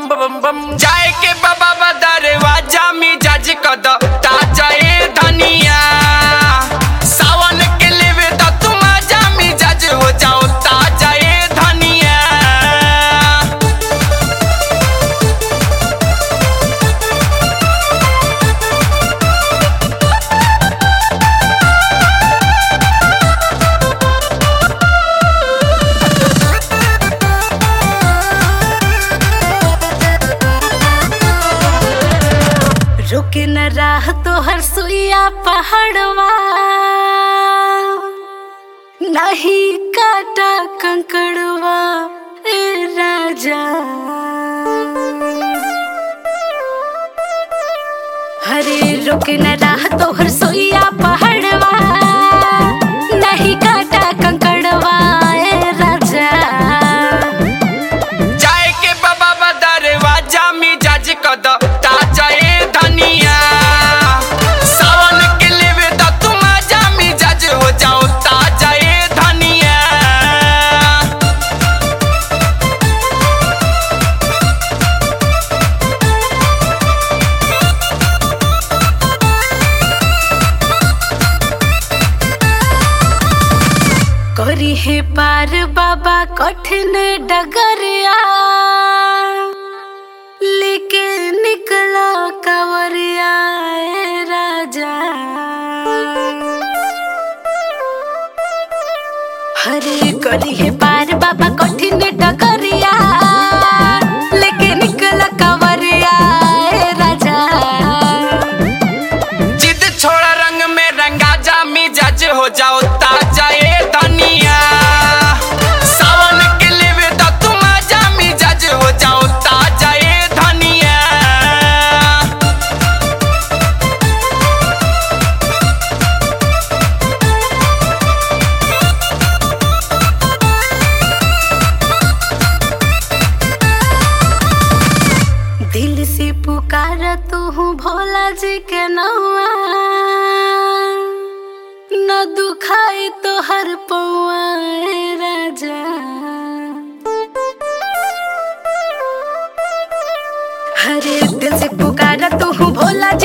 बम बम बम जाए के बाबा दरवाजा मिजाज कद ताजा ए धनिया सावन के लेवे त तुम आजा मिजाज हो जाओ ताजा ए धनिया। रुके न राह तो हर सुइया पहाड़वा नहीं काटा कंकड़वा ए राजा। हरे रुके न राह तो हर सुइया पहाड़वा नहीं काटा कंकड़वा ए राजा। जाए के बाबा दरवाजा मिजाज कद ताजा ए धनिया सावन के लेवे त तुम आजा मिजाज हो जाओ ताजा ए धनिया। करी है पार बाबा कठिन डगरिया लेके निकला कंवरिया ए राजा। हरे करी है पार बाबा कठिन डगरिया लेके निकला कंवरिया ए राजा। जिद छोड़ा रंग में रंगा जा मिजाज हो जाओ ताजा ए धनिया सावन के लेवे त तुम आजा मिजाज हो जाओ ताजा ए धनिया। दिल से पुकारा तू हूँ भोला जी के नौआ न दुखाई तो हर पौआ ए राजा। हरे दिल से पुकारा तू हूँ भोला